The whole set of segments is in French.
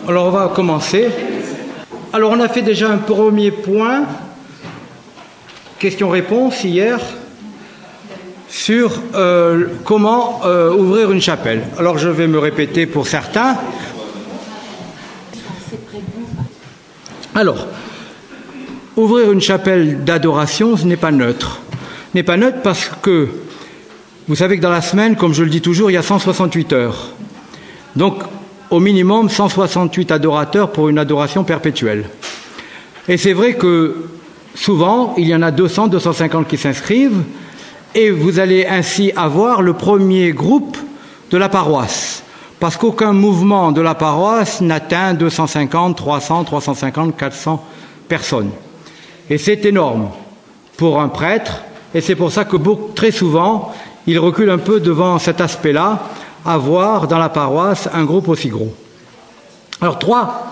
Alors on va commencer. Alors on a fait déjà un premier point, question-réponse hier, sur comment ouvrir une chapelle. Alors je vais me répéter pour certains. Alors, ouvrir une chapelle d'adoration, ce n'est pas neutre. Ce n'est pas neutre parce que, vous savez que dans la semaine, comme je le dis toujours, il y a 168 heures. Donc, au minimum, 168 adorateurs pour une adoration perpétuelle. Et c'est vrai que, souvent, il y en a 200, 250 qui s'inscrivent, et vous allez ainsi avoir le premier groupe de la paroisse. Parce qu'aucun mouvement de la paroisse n'atteint 250, 300, 350, 400 personnes. Et c'est énorme pour un prêtre, et c'est pour ça que très souvent, il recule un peu devant cet aspect-là, avoir dans la paroisse un groupe aussi gros. Alors trois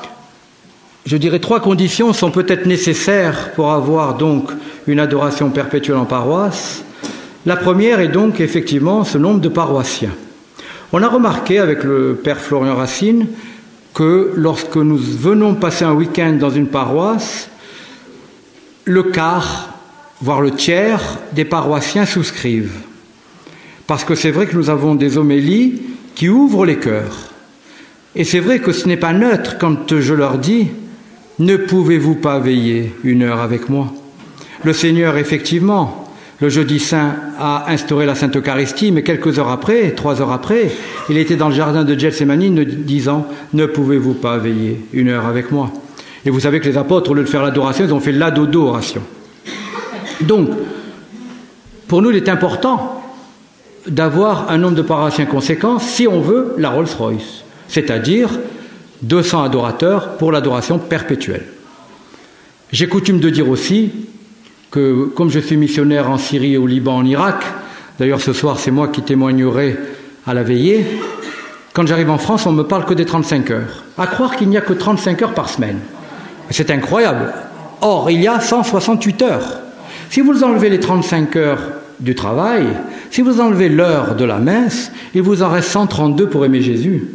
conditions sont peut-être nécessaires pour avoir donc une adoration perpétuelle en paroisse. La première est donc effectivement ce nombre de paroissiens. On a remarqué avec le père Florian Racine que lorsque nous venons passer un week-end dans une paroisse, le quart, voire le tiers des paroissiens souscrivent. Parce que c'est vrai que nous avons des homélies qui ouvrent les cœurs. Et c'est vrai que ce n'est pas neutre quand je leur dis « Ne pouvez-vous pas veiller une heure avec moi ?» Le Seigneur, effectivement, le jeudi saint a instauré la Sainte Eucharistie, mais quelques heures après, 3 heures après, il était dans le jardin de Gethsémani disant « Ne pouvez-vous pas veiller une heure avec moi ?» Et vous savez que les apôtres, au lieu de faire l'adoration, ils ont fait l'adoration. Donc, pour nous, il est important d'avoir un nombre de paroissiens conséquent si on veut la Rolls-Royce, c'est-à-dire 200 adorateurs pour l'adoration perpétuelle. J'ai coutume de dire aussi que, comme je suis missionnaire en Syrie, au Liban, en Irak, d'ailleurs ce soir c'est moi qui témoignerai à la veillée, quand j'arrive en France, on ne me parle que des 35 heures. À croire qu'il n'y a que 35 heures par semaine. C'est incroyable. Or, il y a 168 heures. Si vous enlevez les 35 heures du travail, si vous enlevez l'heure de la messe, il vous en reste 132 pour aimer Jésus.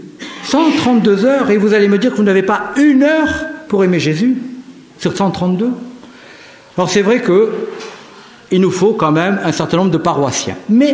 132 heures, et vous allez me dire que vous n'avez pas une heure pour aimer Jésus sur 132. Alors c'est vrai qu'il nous faut quand même un certain nombre de paroissiens. Mais,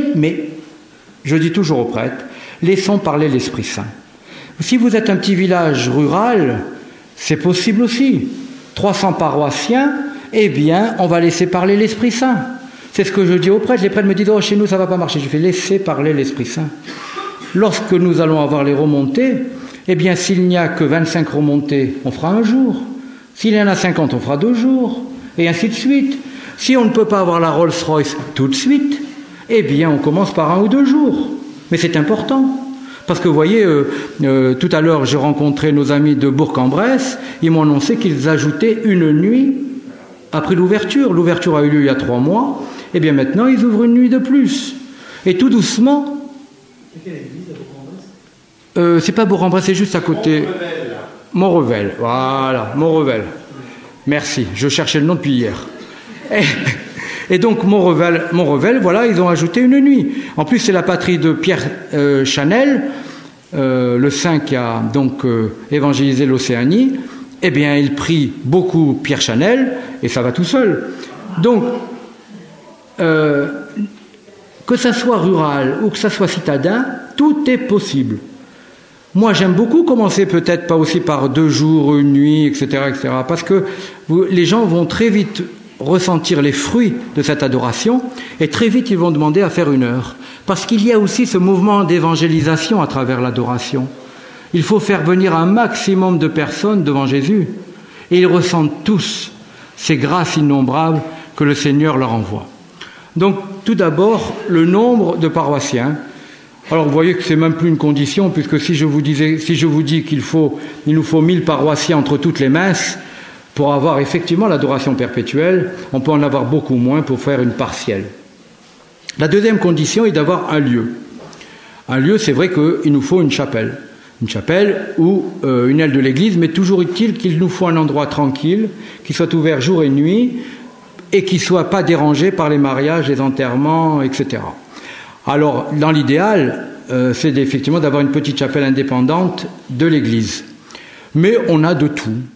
je dis toujours aux prêtres, laissons parler l'Esprit Saint. Si vous êtes un petit village rural, c'est possible aussi. 300 paroissiens, eh bien, on va laisser parler l'Esprit Saint. C'est ce que je dis aux prêtres. Les prêtres me disent « Oh, chez nous, ça ne va pas marcher. » Je fais « Laissez parler l'Esprit Saint. » Lorsque nous allons avoir les remontées, eh bien, s'il n'y a que 25 remontées, on fera un jour. S'il y en a 50, on fera 2 jours. Et ainsi de suite. Si on ne peut pas avoir la Rolls-Royce tout de suite, eh bien, on commence par 1 ou 2 jours. Mais c'est important. Parce que vous voyez, tout à l'heure, j'ai rencontré nos amis de Bourg-en-Bresse. Ils m'ont annoncé qu'ils ajoutaient une nuit après l'ouverture. L'ouverture a eu lieu il y a 3 mois. Eh bien, maintenant, ils ouvrent une nuit de plus. Et tout doucement... C'est quelle église à Bourg-en-Bresse ? C'est pas Bourg-en-Bresse, c'est juste à côté... Montrevel. Voilà, Montrevel. Merci, je cherchais le nom depuis hier. Et donc, Montrevel, voilà, ils ont ajouté une nuit. En plus, c'est la patrie de Pierre Chanel, le saint qui a donc évangélisé l'Océanie. Eh bien, il prie beaucoup Pierre Chanel, et ça va tout seul. Donc, que ça soit rural ou que ça soit citadin, tout est possible. Moi, j'aime beaucoup commencer peut-être pas aussi par 2 jours, une nuit, etc., parce que les gens vont très vite ressentir les fruits de cette adoration et très vite ils vont demander à faire 1 heure. Parce qu'il y a aussi ce mouvement d'évangélisation à travers l'adoration. Il faut faire venir un maximum de personnes devant Jésus et ils ressentent tous ces grâces innombrables que le Seigneur leur envoie. Donc, tout d'abord, le nombre de paroissiens. Alors, vous voyez que c'est même plus une condition, puisque si je vous dis qu'il nous faut 1000 paroissiens entre toutes les messes, pour avoir effectivement l'adoration perpétuelle, on peut en avoir beaucoup moins pour faire une partielle. La deuxième condition est d'avoir un lieu. Un lieu, c'est vrai qu'il nous faut une chapelle. Une chapelle ou une aile de l'église, mais toujours est-il qu'il nous faut un endroit tranquille, qui soit ouvert jour et nuit, et qui ne soit pas dérangé par les mariages, les enterrements, etc. Alors, dans l'idéal, c'est effectivement d'avoir une petite chapelle indépendante de l'église. Mais on a de tout.